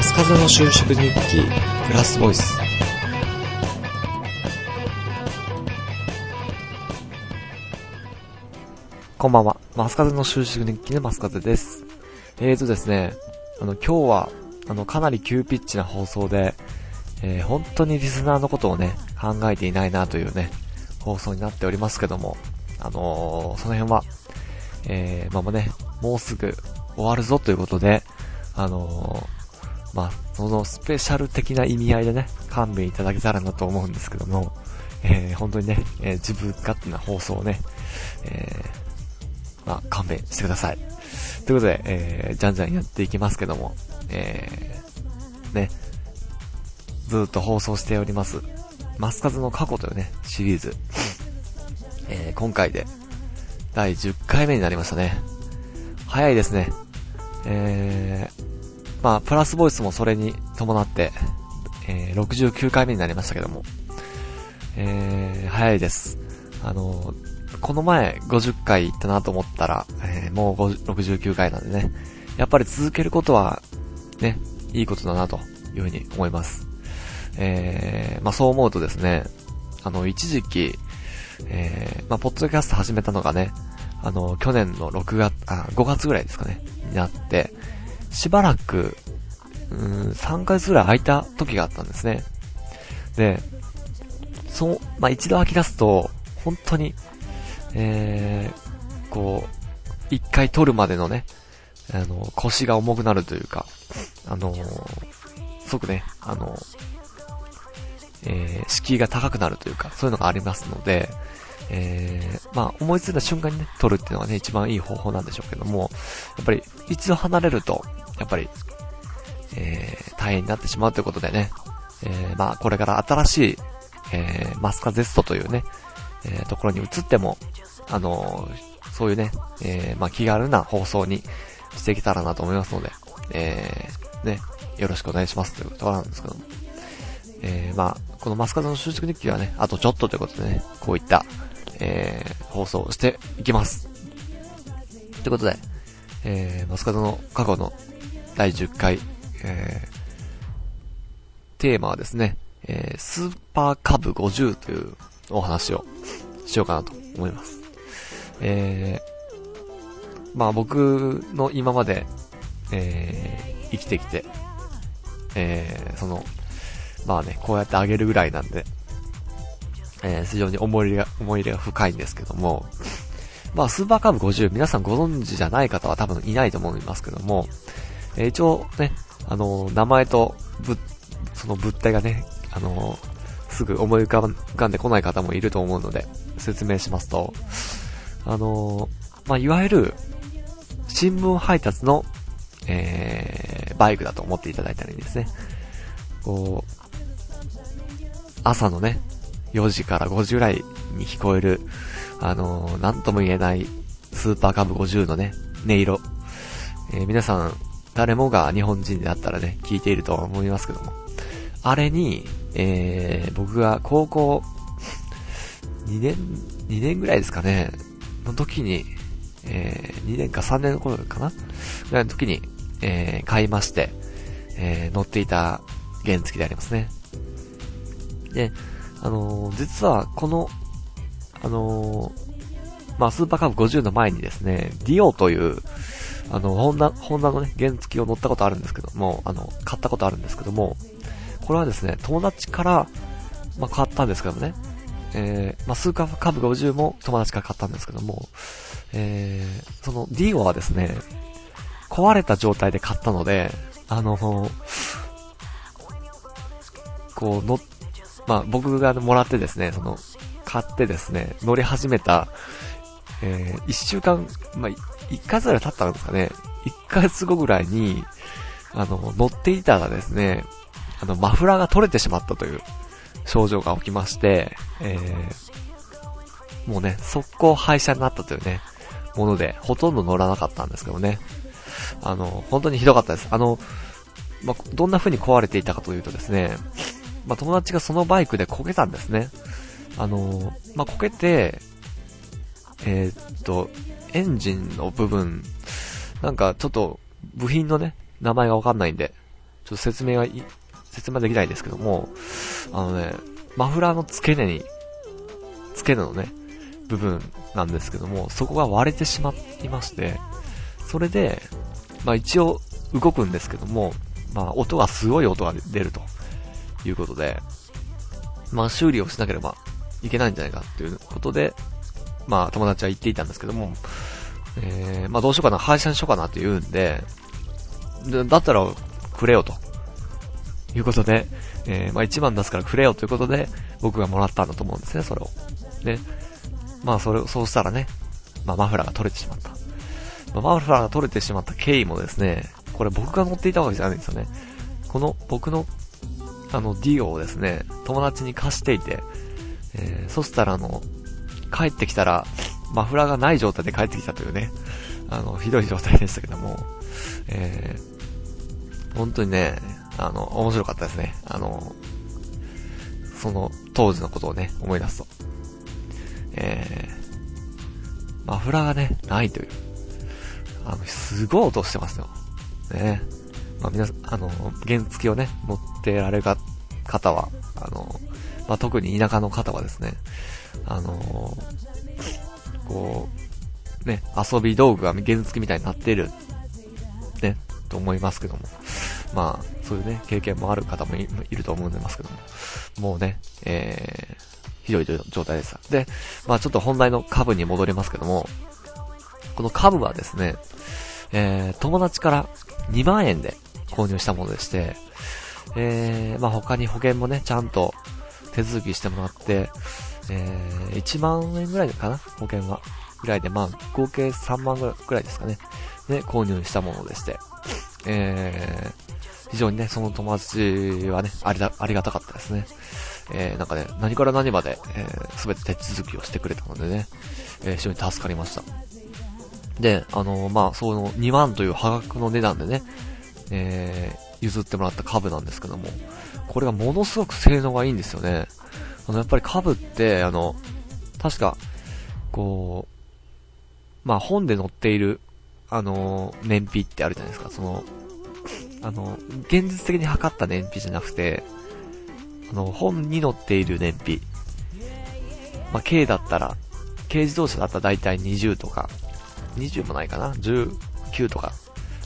マスカズの就職日記プラスボイス。こんばんは。マスカズの就職日記のマスカズです。ですね、今日はかなり急ピッチな放送で、本当にリスナーのことをね考えていないなというね放送になっておりますけども、その辺は、もうすぐ終わるぞということで、そのスペシャル的な意味合いでね勘弁いただけたらなと思うんですけども、本当にね、自分勝手な放送をね、勘弁してくださいということで、じゃんじゃんやっていきますけども、ずーっと放送しておりますマスカズの過去というねシリーズ、今回で第10回目になりましたね。早いですね。プラスボイスもそれに伴って、69回目になりましたけども、早いです。この前50回行ったなと思ったら、もう69回なんでね、やっぱり続けることはね、いいことだなというふうに思います。そう思うとですね、一時期、ポッドキャスト始めたのがね、去年の5月ぐらいですかね、になって、しばらく、3ヶ月ぐらい空いた時があったんですね。で、一度飽き出すと、本当に、一回撮るまでのね、腰が重くなるというか、すごくね、敷居が高くなるというか、そういうのがありますので、思いついた瞬間にね、撮るっていうのがね、一番いい方法なんでしょうけども、やっぱり一度離れると、やっぱり、大変になってしまうということでね、これから新しい、マスカゼストというね、ところに移っても、そういうね、気軽な放送にしていけたらなと思いますので、よろしくお願いしますというところなんですけども、このマスカズの就職日記はね、あとちょっとということでね、こういった、放送をしていきます。ということで、マスカズの過去の第10回、テーマはですね、スーパーカブ50というお話をしようかなと思います。僕の今まで、生きてきて、こうやってあげるぐらいなんで、非常に思い入れが深いんですけども、スーパーカブ50、皆さんご存知じゃない方は多分いないと思いますけども、一応ね、名前とその物体がね、すぐ思い浮かんでこない方もいると思うので、説明しますと、いわゆる、新聞配達の、バイクだと思っていただいたらいいですね。朝のね、4時から5時ぐらいに聞こえる、なんとも言えないスーパーカブ50のね、音色。皆さん、誰もが日本人であったらね、聞いていると思いますけども。あれに、僕が高校2年ぐらいですかね、の時に、2年か3年の頃かなぐらいの時に、買いまして、乗っていた原付でありますね。で、実はこの、スーパーカブ50の前にですね、ディオという、ホンダのね、原付を乗ったことあるんですけども、買ったことあるんですけども、これはですね、友達から、買ったんですけどもね、スーパーカブ50も友達から買ったんですけども、そのディオはですね、壊れた状態で買ったので、僕がもらってですね、買ってですね、乗り始めた、1週間、1ヶ月ぐらい経ったんですかね、1ヶ月後ぐらいに、乗っていたらですね、マフラーが取れてしまったという症状が起きまして、もうね、速攻廃車になったというね、もので、ほとんど乗らなかったんですけどね。本当にひどかったです。どんな風に壊れていたかというとですね、友達がそのバイクでこけたんですね。こけて、エンジンの部分、なんかちょっと部品のね、名前がわかんないんで、 ちょっと説明できないですけども、マフラーの付け根のね、部分なんですけども、そこが割れてしまいまして、それで、一応動くんですけども、すごい音が出るということで、修理をしなければいけないんじゃないかということで、友達は言っていたんですけども、どうしようかな、廃車にしようかなって言うんで、だったらくれよということで、1万出すからくれよということで、僕がもらったんだと思うんですね、それを。で、そうしたらね、マフラーが取れてしまった。マフラーが取れてしまった経緯もですね、これ僕が乗っていたわけじゃないんですよね。僕の、ディオをですね、友達に貸していて、そしたら帰ってきたら、マフラーがない状態で帰ってきたというね、ひどい状態でしたけども、本当にね、面白かったですね。その当時のことをね、思い出すと。マフラーがね、ないという。すごい音してますよ。ね。皆さん、原付をね、乗ってられる方は、特に田舎の方はですね、遊び道具が原付みたいになっている、ね、と思いますけども。そういうね、経験もある方もいると思いますけども。もうね、ひどい状態でした。で、ちょっと本題の株に戻りますけども、この株はですね、友達から2万円で購入したものでして、他に保険もね、ちゃんと手続きしてもらって、1万円ぐらいかな、保険は。ぐらいで、合計3万ぐらいですかね。で、購入したものでして、非常にね、その友達はね、ありがたかったですね。何から何まで、すべて手続きをしてくれたのでね、非常に助かりました。で、その2万という破格の値段でね、譲ってもらった株なんですけども、これがものすごく性能がいいんですよね。やっぱり株って、確か、本で載っている、燃費ってあるじゃないですか。現実的に測った燃費じゃなくて、本に載っている燃費。軽自動車だったらだいたい20とか、20もないかな ?19 とか。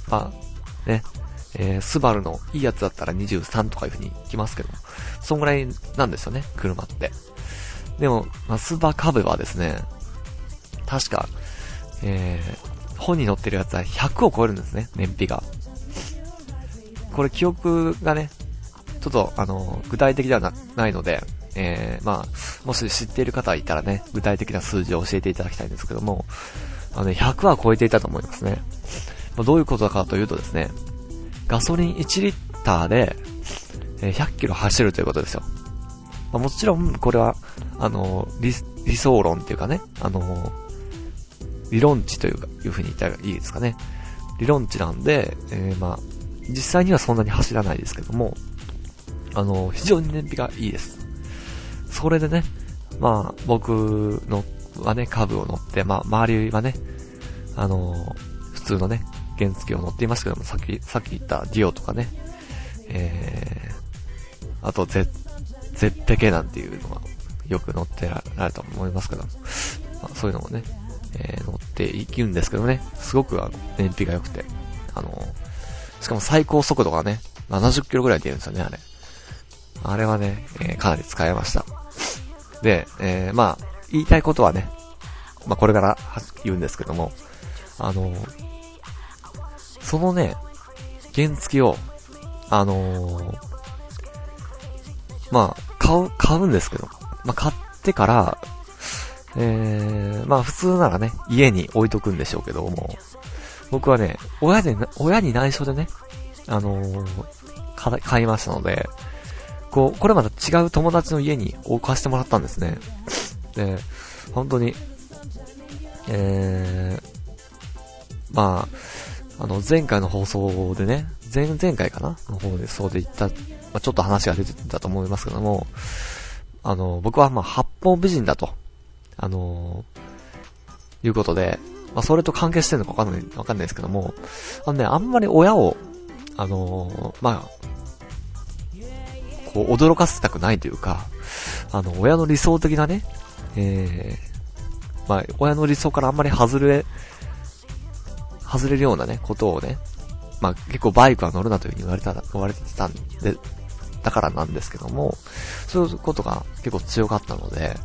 スバルのいいやつだったら23とかいう風に来ますけども、そんぐらいなんですよね、車って。でも、スバ株はですね、確か、本に載ってるやつは100を超えるんですね、燃費が。これ記憶がね、ちょっと具体的ではないので、もし知っている方いたらね、具体的な数字を教えていただきたいんですけども、100は超えていたと思いますね。どういうことかというとですね、ガソリン1リッターで、100キロ走るということですよ。もちろん、これは、理想論っていうかね、理論値という風に言ったらいいですかね。理論値なんで、実際にはそんなに走らないですけども、非常に燃費がいいです。それでね、僕はね、株を乗って、周りはね、普通のね、原付を乗っていましたけども、さっき言ったディオとかね、あとゼッペケなんていうのはよく乗ってられると思いますけども、そういうのもね、乗っていくんですけどね、すごく燃費が良くて、しかも最高速度がね、70キロぐらい出るんですよね、あれ。あれはね、かなり使えました。で、言いたいことはね、これから言うんですけども、そのね、原付を、買うんですけど、買ってから、普通ならね、家に置いとくんでしょうけども、僕はね、親に内緒でね、買いましたので、これまた違う友達の家に置かせてもらったんですね。で、本当に、前回の放送でね、前々回かなの方でそうで言った、ちょっと話が出てたと思いますけども、僕は八方美人だと、いうことで、それと関係してるのかわかんないですけども、あんまり親を、 こう、驚かせたくないというか、親の理想的なね、まあ、親の理想からあんまり外れるようなね、ことをね、まあ、結構バイクは乗るなというふうに言われてたんで、だからなんですけども、そういうことが結構強かったので、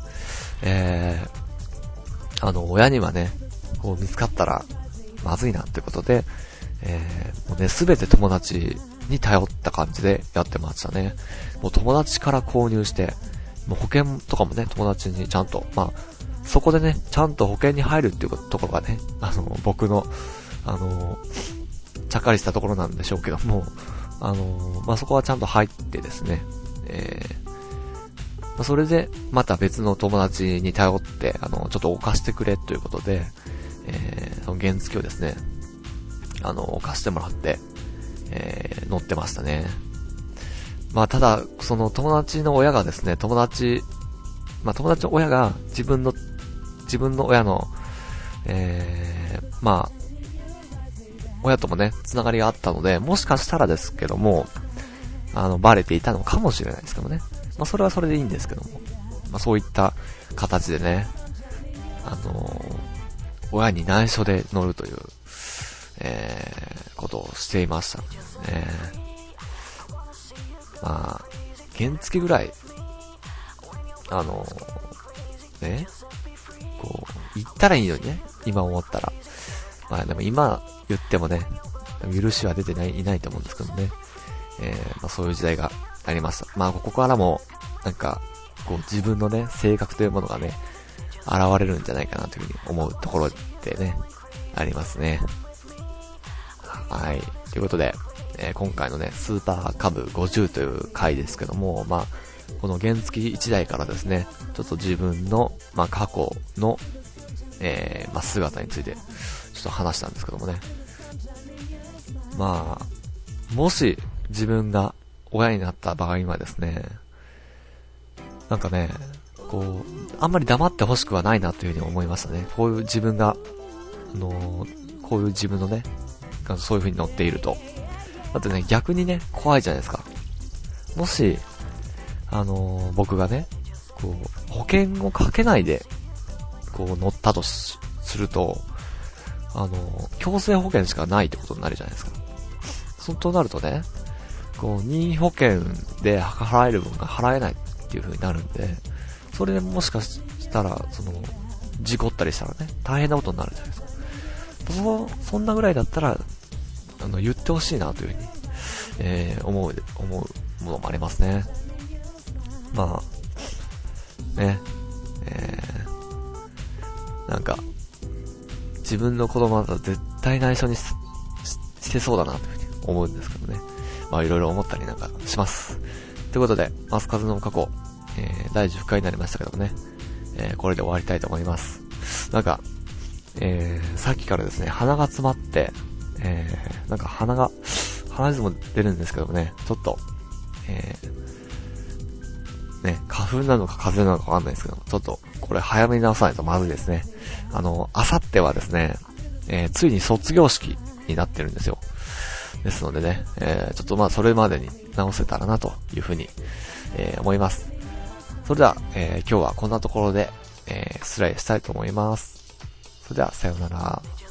親にはね、こう見つかったらまずいなってことで、もうね、すべて友達に頼った感じでやってましたね。もう友達から購入して、もう保険とかもね、友達にちゃんと、まあ、そこでね、ちゃんと保険に入るっていうところがね、僕の、ちゃっかりしたところなんでしょうけども、まあ、そこはちゃんと入ってですね、まあ、それで、また別の友達に頼って、ちょっと貸してくれということで、その原付をですね、貸してもらって、乗ってましたね。まあ、ただ、その友達の親がですね、友達の親が自分の親の、まあ、親ともね、つながりがあったので、もしかしたらですけども、バレていたのかもしれないですけどね。まあ、それはそれでいいんですけども。まあ、そういった形でね、親に内緒で乗るという、ことをしていましたね。まあ、原付ぐらい、ね、こう、言ったらいいのにね、今思ったら。まあでも今言ってもね、許しは出ていないと思うんですけどね。まあそういう時代がありました。まあここからも、なんか、こう自分のね、性格というものがね、現れるんじゃないかなというふうに思うところでね、ありますね。はい。ということで、今回のね、スーパーカブ50という回ですけども、まあ、この原付1台からですね、ちょっと自分の、まあ過去の、まあ姿について、ちょっと話したんですけどもね。まあ、もし自分が親になった場合にはですね、なんかね、こう、あんまり黙ってほしくはないなというふうに思いましたね。こういう自分が、こういう自分のね、そういう風に乗っていると。だってね、逆にね、怖いじゃないですか。もし、僕がね、こう、保険をかけないで、こう乗ったとすると、強制保険しかないってことになるじゃないですか。そうなるとね、こう、任意保険で払える分が払えないっていう風になるんで、それでもしかしたら、事故ったりしたらね、大変なことになるじゃないですか。そんなぐらいだったら、言ってほしいなというふうに、思うものもありますね。まあ、ね、なんか、自分の子供だったら絶対内緒にしてそうだなというふうに思うんですけどね。まあいろいろ思ったりなんかします。ということで、マスカズの過去、第10回になりましたけどもね、これで終わりたいと思います。なんか、さっきからですね、鼻が詰まって、なんか鼻水も出るんですけどもね、ちょっと、ね、花粉なのか風邪なのかわかんないですけど、ちょっと、これ早めに直さないとまずいですね。あさってはですね、ついに卒業式になってるんですよ。ですのでね、ちょっとまあそれまでに直せたらなというふうに、思います。それでは、今日はこんなところで、失礼したいと思います。それでは、さようなら。